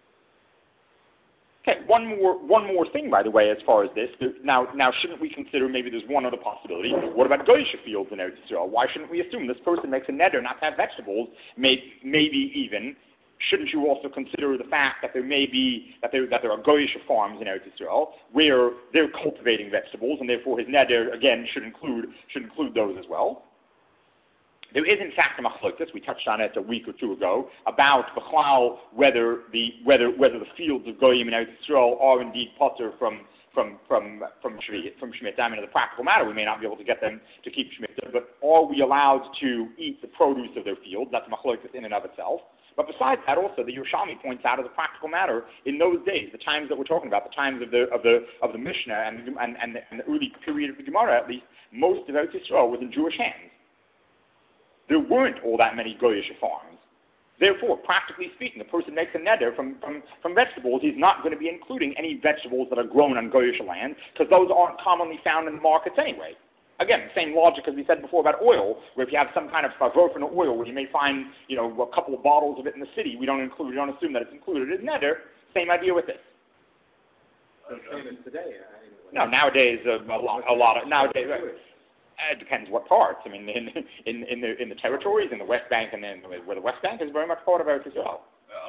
Okay, one more one more thing, by the way, as far as this. Now, now, shouldn't we consider maybe there's one other possibility? What about goyish fields in Eretz Yisrael? Why shouldn't we assume this person makes a neder not to have vegetables? Maybe, maybe even, shouldn't you also consider the fact that there may be that there that there are goyish farms in Eretz Yisrael where they're cultivating vegetables, and therefore his neder again should include should include those as well? There is, in fact, a machlokes. We touched on it a week or two ago about b'chlal whether the whether whether the fields of goyim in Eretz Yisrael are indeed potter from from from from shmita. From shmita. I mean, as a practical matter, we may not be able to get them to keep shmita, but are we allowed to eat the produce of their fields? That's machlokes in and of itself. But besides that, also the Yerushalmi points out as a practical matter, in those days, the times that we're talking about, the times of the of the of the Mishnah and and and the, and the early period of the Gemara, at least, most of Eretz Yisrael was in Jewish hands. There weren't all that many goyish farms. Therefore, practically speaking, a person makes a neder from, from, from vegetables. He's not going to be including any vegetables that are grown on goyish land, because those aren't commonly found in the markets anyway. Again, same logic as we said before about oil, where if you have some kind of favorfin oil, where you may find, you know, a couple of bottles of it in the city, we don't include, we don't assume that it's included as neder. Same idea with this. Today, no, nowadays uh, a lot, a lot of nowadays. Uh, It depends what parts. I mean, in in in the in the territories, in the West Bank, and then where the West Bank is very much part of Eretz Yisrael.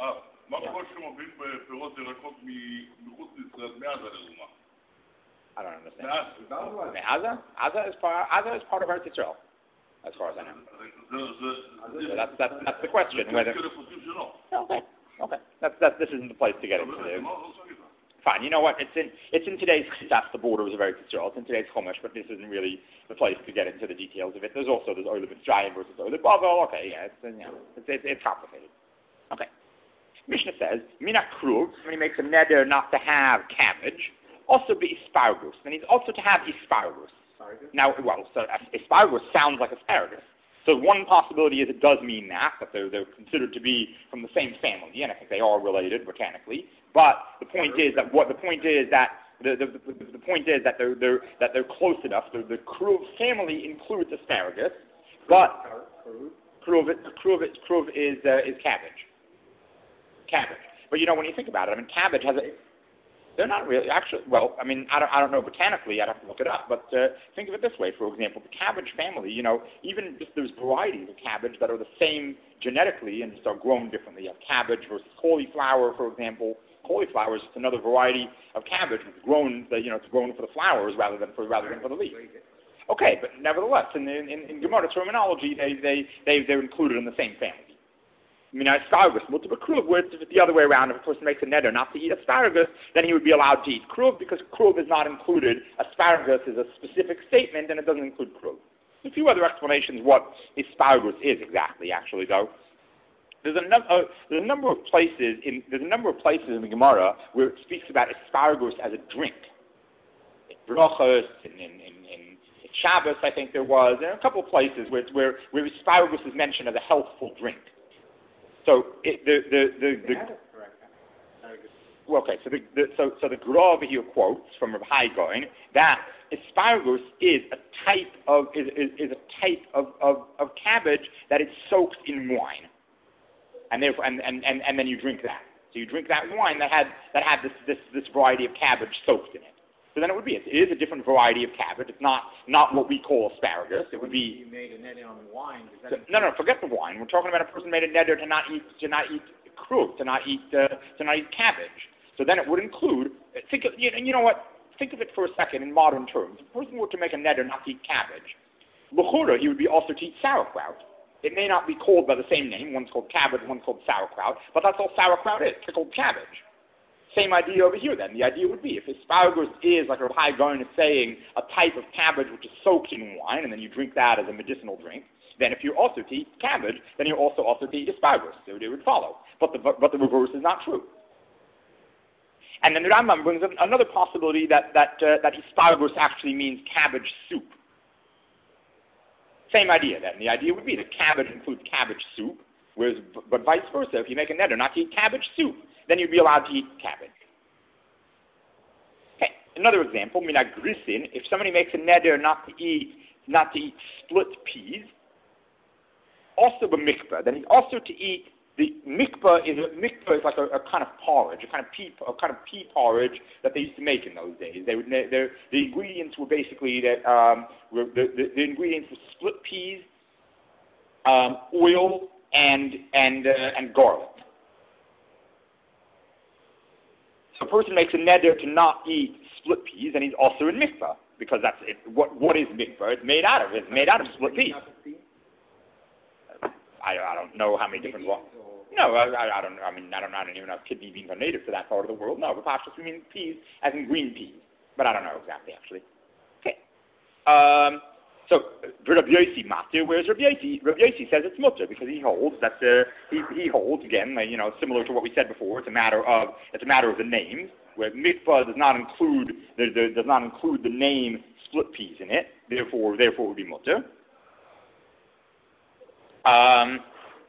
I don't understand. Aza, Aza is part. Aza is part of Eretz Yisrael, as far as I know. So that's that's that's the question. Whether okay, okay, that's that. This isn't the place to get into this. Fine. You know what? It's in it's in today's that's the borders of Eretz Yisrael. It's in today's Chumash, but this isn't really the place to get into the details of it. There's also there's Oile Mitzrayim versus Oile Bavel. Okay, yeah, it's you know it's it's, it's complicated. Okay. Mishnah says Mina Kruv when he makes a neder not to have cabbage, also be asparagus, and he's also to have asparagus. Asparagus? Now, well, so asparagus sounds like asparagus. So one possibility is it does mean that, that they're, they're considered to be from the same family, and I think they are related botanically. But the point is that what the point is that the the, the, the point is that they're they're that they're close enough. The, the Kruv family includes asparagus, but Kruv Kruv Kruv is uh, is cabbage. Cabbage. But you know when you think about it, I mean cabbage has a They're not really, actually, well, I mean, I don't, I don't know botanically, I'd have to look it up, but uh, think of it this way, for example, the cabbage family, you know, even just there's varieties of cabbage that are the same genetically and just are grown differently. You have cabbage versus cauliflower, for example. Cauliflower is just another variety of cabbage that's grown, you know, it's grown for the flowers rather than for, rather than for the leaves. Okay, but nevertheless, in, in, in Gemara terminology, they, they, they, they're included in the same family. I mean, asparagus, multiple kruv, where it's the other way around. If a person makes a neder not to eat asparagus, then he would be allowed to eat kruv because kruv is not included. Asparagus is a specific statement, and it doesn't include kruv. A few other explanations what asparagus is exactly, actually, though. There's a, num- uh, there's a number of places in there's a number of places in the Gemara where it speaks about asparagus as a drink. In Brachos, in, in, in, in Shabbos, I think there was, and a couple of places where, where, where asparagus is mentioned as a healthful drink. So it, the the the, the well, okay. So the, the so so the Grov here quotes from Rav Hai Gaon that asparagus is a type of is, is, is a type of, of, of cabbage that is soaked in wine, and therefore and, and, and, and then you drink that. So you drink that wine that had that had this this, this variety of cabbage soaked in it. So then it would be, it is a different variety of cabbage. It's not, not what we call asparagus. It would be... You made a neder on wine. Does that so, no, no, forget the wine. We're talking about a person made a neder to not eat, to not eat kruv, to not eat, uh, to not eat cabbage. So then it would include, think of, you know, you know what, think of it for a second in modern terms. If a person were to make a neder not to eat cabbage, l'chura, he would be also to eat sauerkraut. It may not be called by the same name. One's called cabbage, one's called sauerkraut, but that's all sauerkraut is, pickled cabbage. Same idea over here then. The idea would be if asparagus is, like Rav Hai Gaon is saying, a type of cabbage which is soaked in wine, and then you drink that as a medicinal drink, then if you're also to eat cabbage, then you're also also to eat asparagus. So it would follow. But the, but the reverse is not true. And then the Rambam brings up another possibility that, that, uh, that asparagus actually means cabbage soup. Same idea then. The idea would be that cabbage includes cabbage soup, whereas, but vice versa, if you make a neder not to eat cabbage soup, then you'd be allowed to eat cabbage. Okay, another example, mina grisin, if somebody makes a neder not to eat, not to eat split peas, also the mikvah, then he's also to eat, the mikvah is, a, mikvah is like a, a kind of porridge, a kind of pea, a kind of pea porridge that they used to make in those days. They would, the ingredients were basically that, um, were the, the, the ingredients were split peas, um, oil, and, and, uh, and garlic. So a person makes a neder to not eat split peas, and he's also in mikvah, because that's it. What, what is mikvah? It's made out of it. It's made out of split peas. I, I don't know how many different ones. No, I, I don't. I mean, I don't. I don't even know if kidney beans are native to that part of the world. No, Rapashas we mean peas, as in green peas, but I don't know exactly actually. Okay. Um, so Rabbi Yossi matir, whereas Rabbi Yossi, Rabbi Yossi says it's mutter because he holds that uh, he he holds again, uh, you know, similar to what we said before. It's a matter of it's a matter of the names, where mikvah does not include the, the, does not include the name split peas in it. Therefore, therefore, it would be mutter. Um,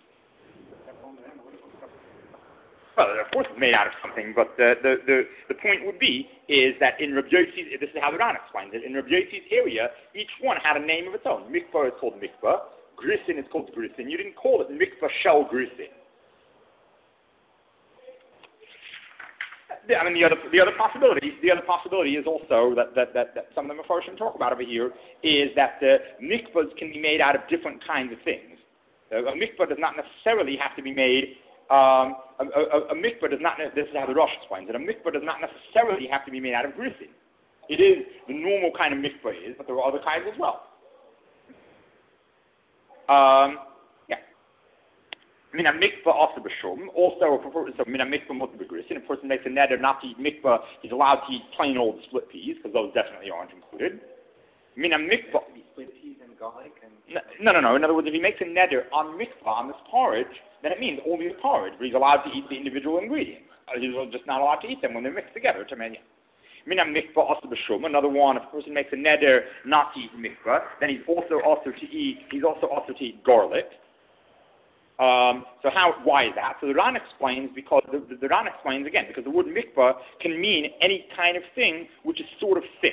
well, of course, it's made out of something, but the, the, the, the point would be is that in Rabbi Yossi's, this is how the Ran explains it, in Rabbi Yossi's area, each one had a name of its own. Mikvah is called mikvah, grisin is called grisin. You didn't call it mikvah shel grisin. I mean, the other the other possibility the other possibility is also that that, that, that some of the Mefarshim talk about over here is that the mikvahs can be made out of different kinds of things. A mikvah does not necessarily have to be made, um, a, a, a mikvah does not, this is how the Rosh explains it, a mikvah does not necessarily have to be made out of grisin. It is the normal kind of mikvah is, but there are other kinds as well. Um, yeah. Mina mikvah also b'shum, also, so mina mikvah mutter b'grisin, a person makes a neder not to eat mikvah, he's allowed to eat plain old split peas, because those definitely aren't included. Mina mikvah. Split peas and garlic and... No, no, no. In other words, if he makes a neder on mikvah, on this porridge, then it means only the porridge, but he's allowed to eat the individual ingredients. He's just not allowed to eat them when they're mixed together. Mina mikvah also b'shum. Another one, if a person makes a neder not to eat mikvah, then he's also also to eat. He's also also to eat garlic. Um, so how? Why is that? So the Ran explains because the, the, the Ran explains again because the word mikvah can mean any kind of thing which is sort of thick.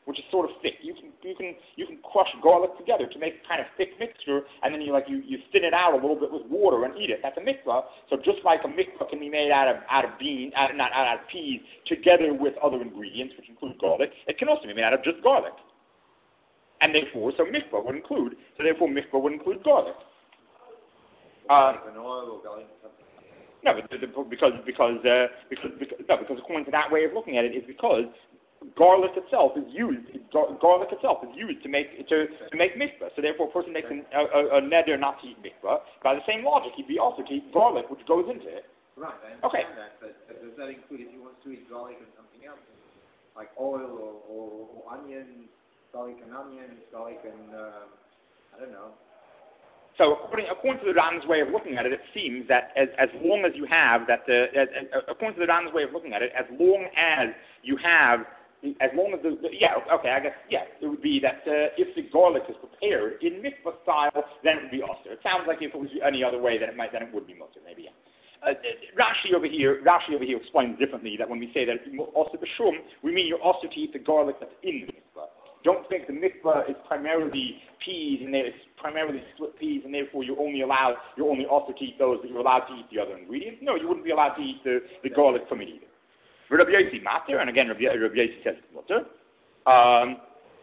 which is sort of thick. You can you can you can crush garlic together to make a kind of thick mixture, and then you like you, you thin it out a little bit with water and eat it. That's a mikvah. So just like a mikvah can be made out of out of beans, out, not out of peas, together with other ingredients, which include garlic, it can also be made out of just garlic. And therefore, so mikvah would include. So therefore, mikvah would include garlic. Uh, no, because because uh, because because no, because according to that way of looking at it, is because garlic itself is used. Garlic itself is used to make to, to make mikvah. So therefore, a person makes an, a, a, a neder not to eat mikvah. By the same logic, he'd be also to eat garlic, which goes into it. Right. I understand okay. that, but, but does that include if he wants to eat garlic and something else, like oil or, or, or onions, garlic and onions, garlic and uh, I don't know. So according, according to the Ram's way of looking at it, it seems that as, as long as you have that, the, as, as, according to the Ram's way of looking at it, as long as you have, as long as the, the yeah, okay, I guess, yeah, it would be that uh, if the garlic is prepared in mikvah style, then it would be osir. It sounds like if it was any other way, then it might, then it would be mutter, maybe, yeah. Uh, Rashi over here, Rashi over here explains differently that when we say that osir b'shum, we mean you're osir to eat the garlic that's in the mikvah. Don't think the mikvah is primarily peas and it's primarily split peas, and therefore you're only allowed, you're only also to eat those, but you're allowed to eat the other ingredients. No, you wouldn't be allowed to eat the, the garlic from it either. But Rabbi Yossi matter, and again Rabbi, Rabbi Yossi says it's mutter. Um,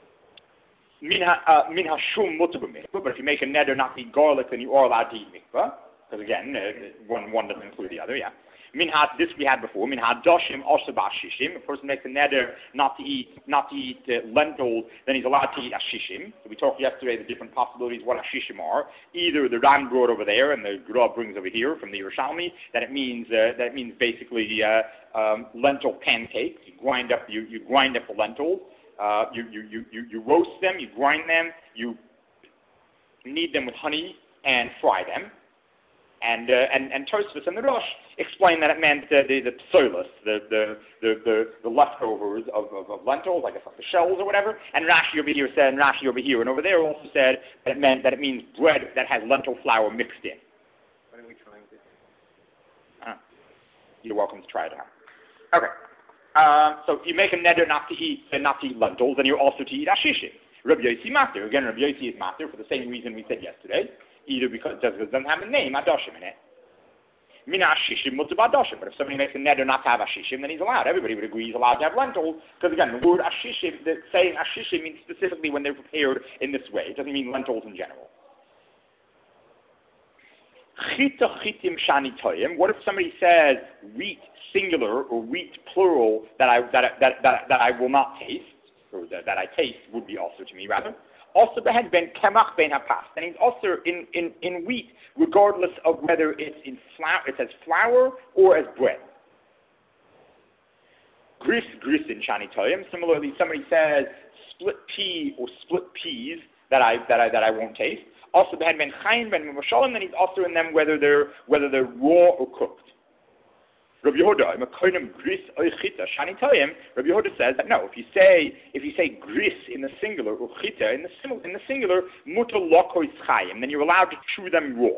min hashum mutter b'mikvah, but if you make a neder not to eat garlic, then you are allowed to eat mikvah, because again, uh, one one doesn't include the other. Yeah. Min had this we had before. Min had doshim osaba shishim. A person makes a neder not to eat not to eat uh, lentils, then he's allowed to eat ashishim. So we talked yesterday the different possibilities what ashishim are. Either the Ran brought over there and the Gra brings over here from the Yerushalmi that it means uh, that it means basically uh, um, lentil pancakes. You grind up you you grind up the lentils. Uh, you, you you you you roast them. You grind them. You knead them with honey and fry them. And, uh, and and Tosfos and the Rosh explained that it meant uh, the the psolos, the the, the the the leftovers of, of, of lentils, I guess like the shells or whatever. And Rashi over here said, and Rashi over here and over there also said that it meant that it means bread that has lentil flour mixed in. What are we trying to do? Uh, you're welcome to try it out. Okay. Uh, so you make a neder not to eat uh, not to eat lentils, and you're also to eat ashishim. Rabbi Yossi matter again. Rabbi Yossi is matter for the same reason we said yesterday. Either because it doesn't have a name, Adoshim, in it. Mina Ashishim, Mutzah Adoshim. But if somebody makes a neder not to have Ashishim, then he's allowed. Everybody would agree he's allowed to have lentils. Because again, the word Ashishim, the saying Ashishim means specifically when they're prepared in this way. It doesn't mean lentils in general. Chita chitim shani toyim. What if somebody says wheat singular or wheat plural that I, that, that, that, that I will not taste, or that, that I taste would be also to me rather? Also, behed ben kemach ben hapas. And he's also in, in, in wheat, regardless of whether it's in flour, it says flour or as bread. Gris, gris in shani toyim. Similarly, somebody says split pea or split peas that I that I that I won't taste. Also, behed ben chayin ben mimoshalim. Then he's also in them whether they're whether they're raw or cooked. Rabbi Yehuda, gris oichita shani toyim. Rabbi Yehuda says that no, if you say if you say gris in the singular or chita in the in the singular, mutar lokois chayim, then you're allowed to chew them raw.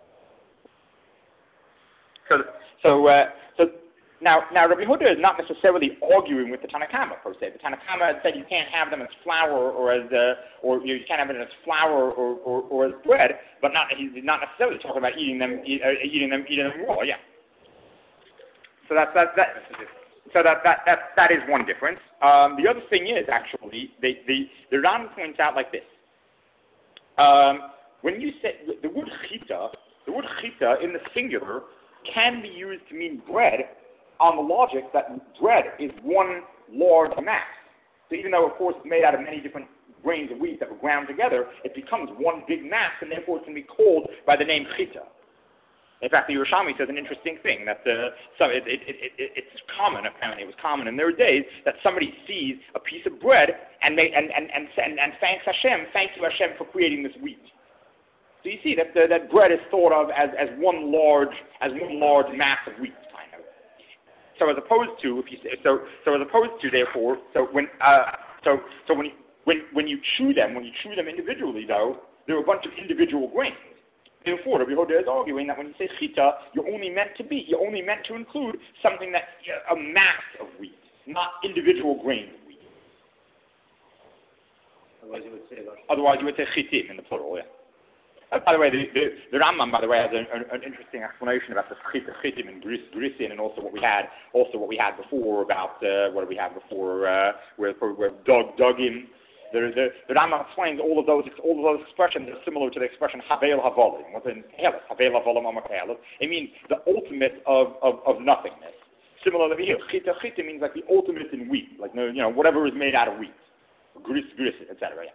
So so uh, so now now Rabbi Yehuda is not necessarily arguing with the Tanna Kama per se. The Tanna Kama had said you can't have them as flour or as uh, or you can't have it as flour or, or, or as bread, but not he's not necessarily talking about eating them eat, uh, eating them eating them raw. Yeah. So that that that so that that that that is one difference. Um, the other thing is actually the the the Ran points out like this. Um, when you say the, the word chita, the word chita in the singular can be used to mean bread on the logic that bread is one large mass. So even though of course it's made out of many different grains of wheat that were ground together, it becomes one big mass, and therefore it can be called by the name chita. In fact, the Yerushalmi says an interesting thing, that uh, so it, it, it, it, it's common, apparently it was common in their days, that somebody sees a piece of bread and, they, and, and, and, and, and thanks Hashem, thank you Hashem for creating this wheat. So you see that uh, that bread is thought of as, as one large as one large mass of wheat, kind of. So as opposed to if you so so as opposed to therefore so when uh, so so when you, when when you chew them when you chew them individually though there are a bunch of individual grains. Therefore, Rabbi Yehuda is arguing that when you say chita, you're only meant to be, you're only meant to include something that's a mass of wheat, not individual grains of wheat. Otherwise you would say Lashon. Otherwise you would say chitim in the plural, yeah. Uh, by the way, the, the, the Rambam, by the way, has an, an, an interesting explanation about the chitim and gris, grisin, and also what we had, also what we had before about uh, what did we have before, uh, where where dug dug in. The, the, the Rambam explains all of those all of those expressions are similar to the expression havel havolim. What's in Helis? Havel havolim amakelis. It means the ultimate of, of, of nothingness. Similarly here, chita chita means like the ultimate in wheat, like you know whatever is made out of wheat, gris gris, et cetera. Yeah.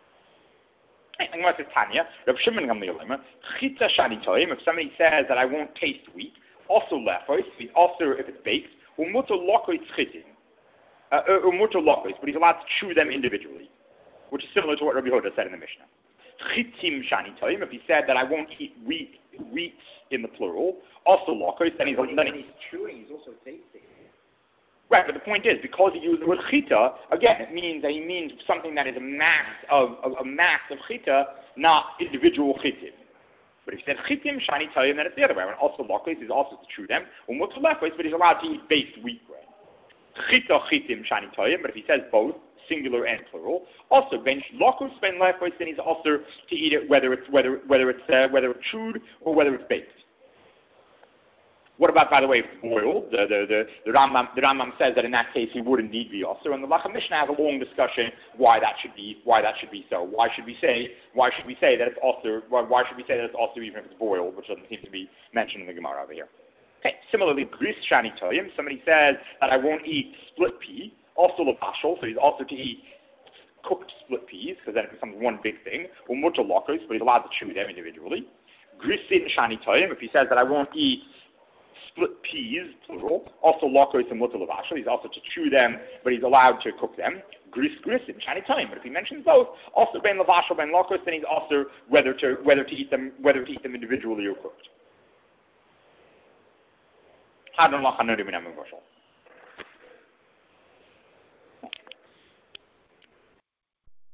And what's it, Tanya? Rav Shimon Gamliel, chita shani toim. If somebody says that I won't taste wheat, also lefos, also if it's baked, umuto lokois chitim, umuto lokois, but he's allowed to chew them individually, which is similar to what Rabbi Yehuda said in the Mishnah. Chitim shani toim. If he said that I won't eat wheat, wheat in the plural, also lokois, then he's When, then when he's chewing, he's also tasting. Right, but the point is, because he used the word chita, again, it means that he means something that is a mass of, of a mass of chita, not individual chitim. But if he said chitim, shani toim, then it's the other way. And also lokos is also to chew them. Umutu lekos, but he's allowed to eat baked wheat grain. Chita chitim shani toim, but if he says both, singular and plural, also ben lokos ben lekos, then he's also to eat it whether it's whether whether it's uh, whether it's chewed or whether it's baked. What about, by the way, if it's boiled? The, the, the, the, Rambam, the Rambam says that in that case he would indeed be also, and the Lechem Mishnah has a long discussion why that should be why that should be so. Why should we say why should we say that it's also why, why should we say that it's also even if it's boiled, which doesn't seem to be mentioned in the Gemara over here. Okay. Similarly, gris shani toyim. Somebody says that I won't eat split pea, also lavashal, so he's also to eat cooked split peas because then it becomes one big thing. Or mutter lokos, but he's allowed to chew them individually. Grisin shani toyim. If he says that I won't eat split peas, plural, also lokos and mutter lavashal. He's also to chew them, but he's allowed to cook them. Gris grisim, shani time. But if he mentions both, also ben lavashal, ben lokos, then he's also whether to whether to eat them whether to eat them individually or cooked.